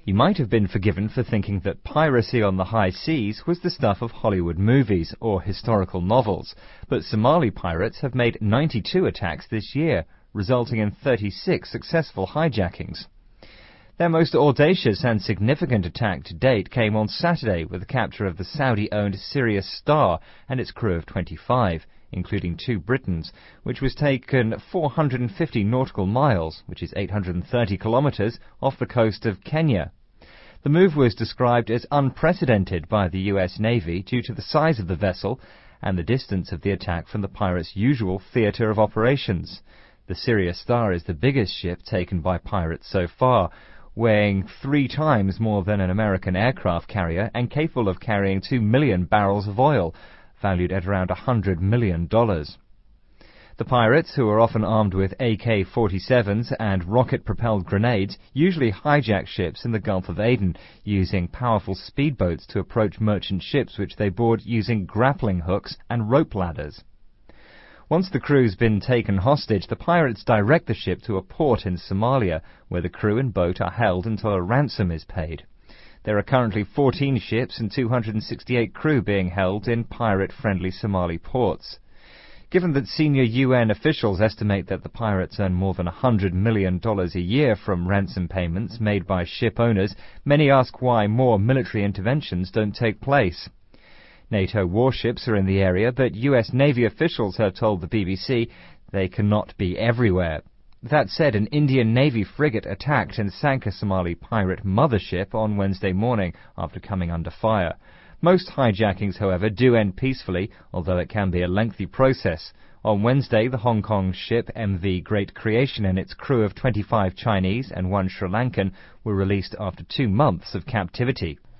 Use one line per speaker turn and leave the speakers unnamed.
He might have been forgiven for thinking that piracy on the high seas was the stuff of Hollywood movies or historical novels, but Somali pirates have made 92 attacks this year, resulting in 36 successful hijackings. Their most audacious and significant attack to date came on Saturday with the capture of the Saudi-owned Sirius Star and its crew of 25, including 2 Britons, which was taken 450 nautical miles, which is 830 kilometers, off the coast of Kenya. The move was described as unprecedented by the US Navy due to the size of the vessel and the distance of the attack from the pirates' usual theater of operations. The Sirius Star is the biggest ship taken by pirates so far, weighing 3 times more than an American aircraft carrier and capable of carrying 2 million barrels of oil, valued at around $100 million. The pirates, who are often armed with AK-47s and rocket-propelled grenades, usually hijack ships in the Gulf of Aden, using powerful speedboats to approach merchant ships which they board using grappling hooks and rope ladders. Once the crew's been taken hostage, the pirates direct the ship to a port in Somalia, where the crew and boat are held until a ransom is paid. There are currently 14 ships and 268 crew being held in pirate-friendly Somali ports. Given that senior UN officials estimate that the pirates earn more than $100 million a year from ransom payments made by ship owners, many ask why more military interventions don't take place. NATO warships are in the area, but US Navy officials have told the BBC they cannot be everywhere. That said, an Indian Navy frigate attacked and sank a Somali pirate mothership on Wednesday morning after coming under fire. Most hijackings, however, do end peacefully, although it can be a lengthy process. On Wednesday, the Hong Kong ship MV Great Creation and its crew of 25 Chinese and 1 Sri Lankan were released after 2 months of captivity.